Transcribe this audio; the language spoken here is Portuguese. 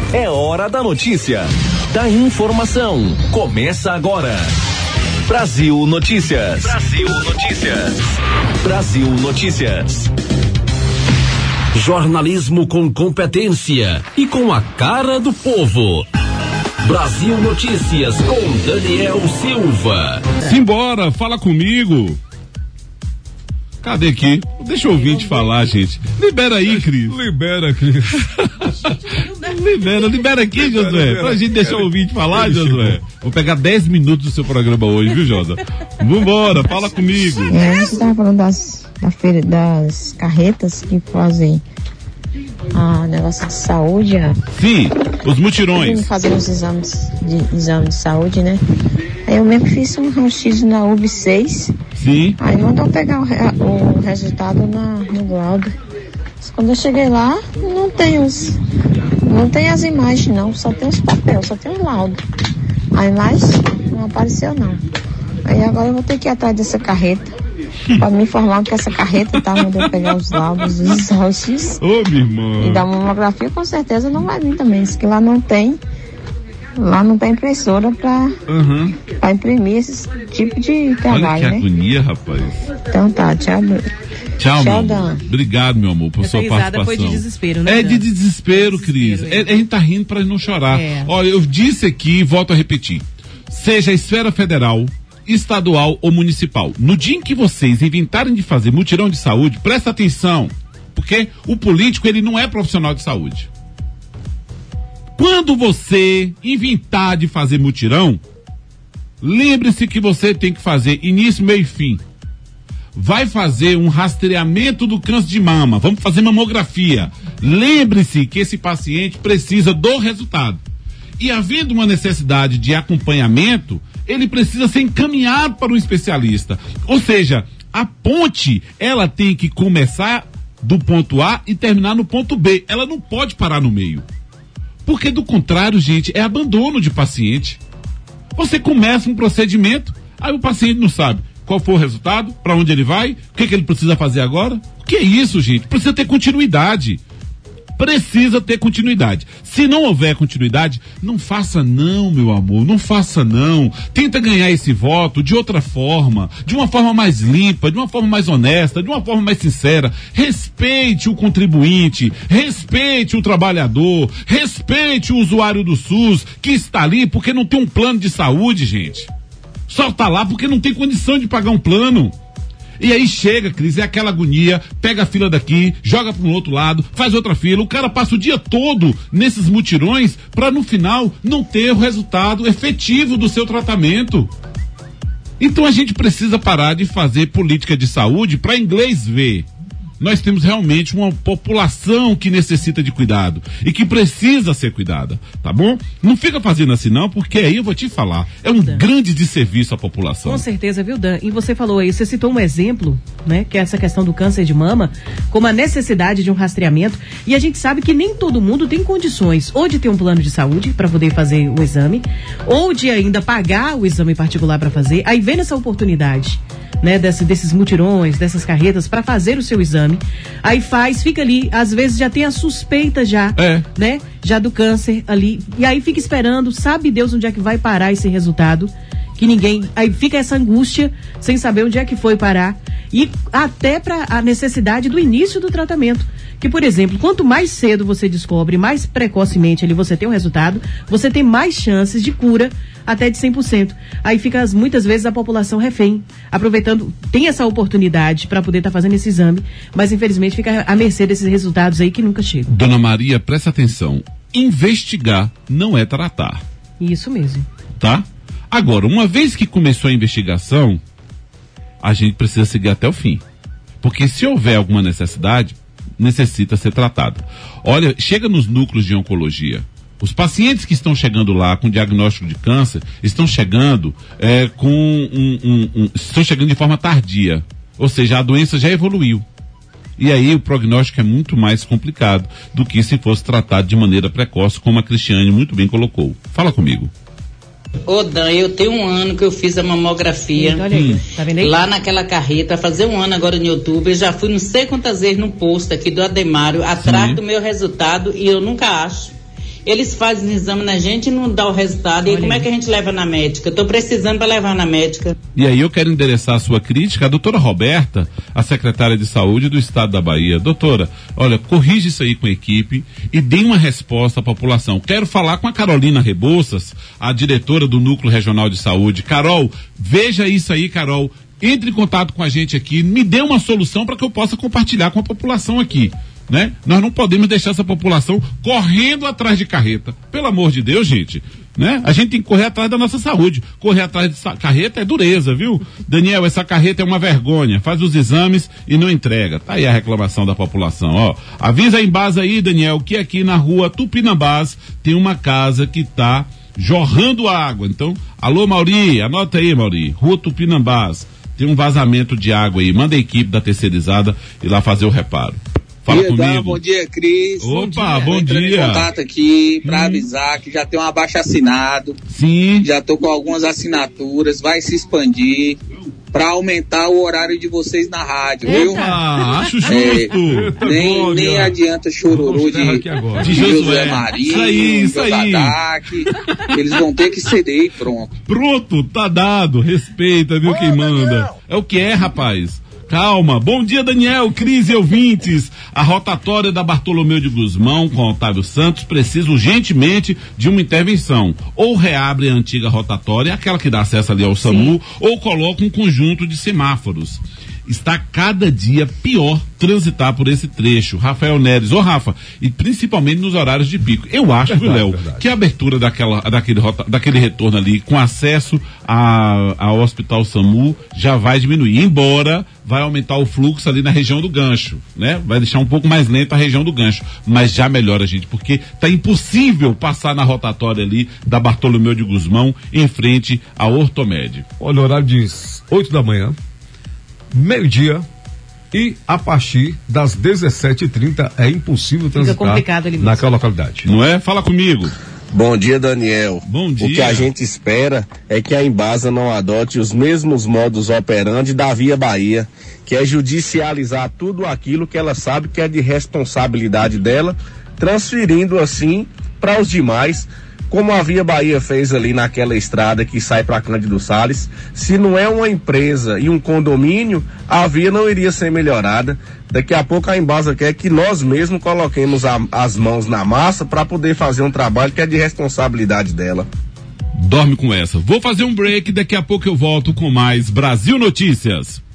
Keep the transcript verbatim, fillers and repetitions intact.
É hora da notícia, da informação. Começa agora. Brasil Notícias. Brasil Notícias. Brasil Notícias. Jornalismo com competência e com a cara do povo. Brasil Notícias com Daniel Silva. Simbora, fala comigo. Cadê aqui? Deixa o ouvinte falar, gente. Libera aí, Cris. Libera, Cris. libera, libera aqui, libera, Josué. Libera. Pra gente deixar o ouvinte falar, Josué. Vou pegar dez minutos do seu programa hoje, viu, Josa? Vambora, fala comigo. É, você estava falando das, da feira, das carretas que fazem a negócio de saúde. A... Sim, os mutirões. Fazer os exames de, exame de saúde, né? Aí eu mesmo fiz um raio-x na U B seis. Sim. Aí mandou pegar o, re, o resultado na, no laudo. Mas quando eu cheguei lá, não tem os. Não tem as imagens, não. Só tem os papéis, só tem o laudo. Aí mais não apareceu, não. Aí agora eu vou ter que ir atrás dessa carreta. Pra me informar que essa carreta tá mandando pegar os laudos dos raio-x. Ô, minha irmã. E da mamografia com certeza não vai vir também. Isso que lá não tem. Lá não tem impressora pra, uhum. pra imprimir esse tipo de trabalho, Olha que né? agonia, rapaz. Então tá, tchau. Tchau, tchau, meu amor. Obrigado, meu amor, por Essa sua participação. Foi de desespero, né? É de desespero, Cris. É, a gente tá rindo pra não chorar. É. Olha, eu disse aqui e volto a repetir. Seja a esfera federal, estadual ou municipal. No dia em que vocês inventarem de fazer mutirão de saúde, presta atenção, porque o político, ele não é profissional de saúde. Quando você inventar de fazer mutirão, lembre-se que você tem que fazer início, meio e fim. Vai fazer um rastreamento do câncer de mama, vamos fazer mamografia. Lembre-se que esse paciente precisa do resultado. E havendo uma necessidade de acompanhamento, ele precisa ser encaminhado para um especialista. Ou seja, a ponte, ela tem que começar do ponto A e terminar no ponto B. Ela não pode parar no meio. Porque do contrário, gente, é abandono de paciente. Você começa um procedimento, aí o paciente não sabe qual foi o resultado, para onde ele vai, o que, que ele precisa fazer agora. O que é isso, gente? Precisa ter continuidade. Precisa ter continuidade. Se não houver continuidade, não faça não, meu amor, não faça não. Tenta ganhar esse voto de outra forma, de uma forma mais limpa, de uma forma mais honesta, de uma forma mais sincera. Respeite o contribuinte, respeite o trabalhador, respeite o usuário do SUS que está ali porque não tem um plano de saúde, gente. Só está lá porque não tem condição de pagar um plano. E aí chega, Cris, é aquela agonia, pega a fila daqui, joga para um outro lado, faz outra fila, o cara passa o dia todo nesses mutirões para no final não ter o resultado efetivo do seu tratamento. Então a gente precisa parar de fazer política de saúde para inglês ver. Nós temos realmente uma população que necessita de cuidado e que precisa ser cuidada, tá bom? Não fica fazendo assim não, porque aí eu vou te falar, é um Dan. grande desserviço à população. Com certeza, viu, Dan? E você falou aí, você citou um exemplo, né, que é essa questão do câncer de mama, como a necessidade de um rastreamento, e a gente sabe que nem todo mundo tem condições ou de ter um plano de saúde para poder fazer o exame, ou de ainda pagar o exame particular para fazer, aí vem essa oportunidade, né, desse, desses mutirões, dessas carretas para fazer o seu exame, aí faz, fica ali, às vezes já tem a suspeita já, é. né, já do câncer ali, e aí fica esperando, sabe Deus onde é que vai parar esse resultado, que ninguém, aí fica essa angústia, sem saber onde é que foi parar, e até para a necessidade do início do tratamento, que, por exemplo, quanto mais cedo você descobre, mais precocemente ali você tem um resultado, você tem mais chances de cura até de cem por cento. Aí fica muitas vezes a população refém, aproveitando, tem essa oportunidade para poder estar tá fazendo esse exame, mas infelizmente fica à mercê desses resultados aí que nunca chegam. Dona Maria, presta atenção, investigar não é tratar. Isso mesmo. Tá? Agora, uma vez que começou a investigação, a gente precisa seguir até o fim. Porque se houver alguma necessidade, necessita ser tratado. Olha, chega nos núcleos de oncologia. Os pacientes que estão chegando lá com diagnóstico de câncer estão chegando é, com um, um, um, estão chegando de forma tardia. Ou seja, a doença já evoluiu. E aí o prognóstico é muito mais complicado do que se fosse tratado de maneira precoce, como a Cristiane muito bem colocou. Fala comigo. Ô Dan, eu tenho um ano que eu fiz a mamografia. Olha aí, hum. tá vendo aí? Lá naquela carreta, fazer um ano agora no outubro, eu já fui não sei quantas vezes no posto aqui do Ademário, atrás Sim. do meu resultado, e eu nunca acho. eles fazem exame na gente e não dá o resultado. E aí, como é que a gente leva na médica? Eu tô precisando para levar na médica. E aí eu quero endereçar a sua crítica à doutora Roberta, a secretária de saúde do estado da Bahia. Doutora, olha, corrige isso aí com a equipe e dê uma resposta à população. Quero falar com a Carolina Rebouças, a diretora do Núcleo Regional de Saúde. Carol, veja isso aí, Carol. Entre em contato com a gente aqui, me dê uma solução para que eu possa compartilhar com a população aqui. Né? Nós não podemos deixar essa população correndo atrás de carreta. Pelo amor de Deus, gente. Né? A gente tem que correr atrás da nossa saúde. Correr atrás de carreta é dureza, viu? Daniel, essa carreta é uma vergonha. Faz os exames e não entrega. Tá aí a reclamação da população. Ó, avisa a Embasa aí, Daniel, que aqui na rua Tupinambás tem uma casa que tá jorrando água. Então, alô, Mauri, anota aí, Mauri. Rua Tupinambás. Tem um vazamento de água aí. Manda a equipe da terceirizada ir lá fazer o reparo. Fala dia, comigo. Bom dia, Cris. Opa, bom dia. Entrando em contato aqui para hum. avisar que já tem um abaixo assinado. Sim. Já tô com algumas assinaturas, vai se expandir para aumentar o horário de vocês na rádio, Eita. viu? Ah, acho justo. É, nem, nem adianta chororô de, de, de Josué Marinho, isso aí, isso aí. Tadac, eles vão ter que ceder e pronto. Pronto, tá dado. Respeita, viu, oh, quem manda. Daniel. É o que é, rapaz. Calma. Bom dia, Daniel, Cris e ouvintes. A rotatória da Bartolomeu de Guzmão com Otávio Santos precisa urgentemente de uma intervenção. Ou reabre a antiga rotatória, aquela que dá acesso ali ao SAMU, sim, ou coloca um conjunto de semáforos. Está cada dia pior transitar por esse trecho. Rafael Neres, ô Rafa, e principalmente nos horários de pico. Eu acho, viu, Léo, que a abertura daquela, daquele, rota, daquele retorno ali, com acesso a, ao Hospital SAMU, já vai diminuir. Embora vai aumentar o fluxo ali na região do Gancho, né? Vai deixar um pouco mais lento a região do Gancho. Mas já melhora, gente, porque tá impossível passar na rotatória ali da Bartolomeu de Guzmão em frente à Ortomed. Olha, o horário diz oito da manhã. Meio-dia e a partir das dezessete e trinta é impossível transitar naquela localidade. Não é? Fala comigo. Bom dia, Daniel. Bom dia. O que a gente espera é que a Embasa não adote os mesmos modus operandi da Via Bahia, que é judicializar tudo aquilo que ela sabe que é de responsabilidade dela, transferindo assim para os demais, como a Via Bahia fez ali naquela estrada que sai para Cândido Salles. Se não é uma empresa e um condomínio, a via não iria ser melhorada. Daqui a pouco a Embasa quer que nós mesmos coloquemos a, as mãos na massa para poder fazer um trabalho que é de responsabilidade dela. Dorme com essa. Vou fazer um break, daqui a pouco eu volto com mais Brasil Notícias.